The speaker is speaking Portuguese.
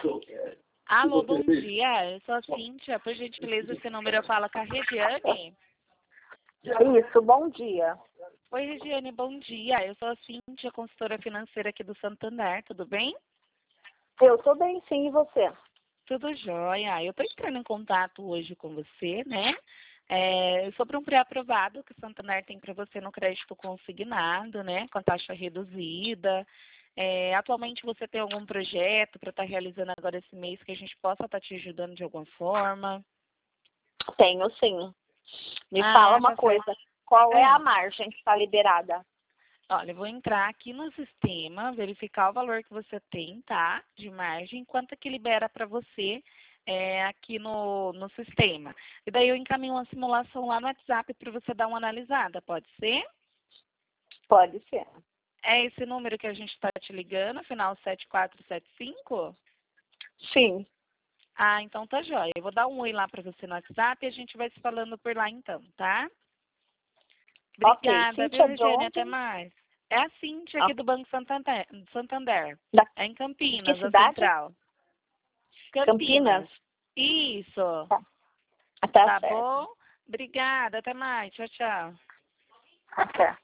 Alô, bom dia. Eu sou a Cíntia. Por gentileza, esse número eu falo com a Regiane. Isso, bom dia. Oi, Regiane, bom dia. Eu sou a Cíntia, consultora financeira aqui do Santander, tudo bem? Eu tô bem, sim, e você? Tudo jóia. Eu estou entrando em contato hoje com você, né? Sobre um pré-aprovado que o Santander tem para você no crédito consignado, né? Com taxa reduzida. Atualmente você tem algum projeto para estar realizando agora esse mês que a gente possa estar te ajudando de alguma forma? Tenho, sim. Me fala uma Tá coisa, certo. qual é a margem que está liberada? Olha, eu vou entrar aqui no sistema, verificar o valor que você tem, tá? De margem, quanto que libera para você aqui no sistema. E daí eu encaminho uma simulação lá no WhatsApp para você dar uma analisada, pode ser? Pode ser. É esse número que a gente está te ligando, final 7475? Sim. Ah, então tá jóia. Eu vou dar um oi lá para você no WhatsApp e a gente vai se falando por lá então, tá? Ok, Obrigada, viu, Cíntia de Regiane? Até onde? mais. É a Cíntia Ah, aqui do Banco Santander. Da, É em de que Campinas, a cidade? central. Campinas? Campinas. Isso. Tá, tá Tá certo. bom? Obrigada. Até mais. Tchau, tchau. Até.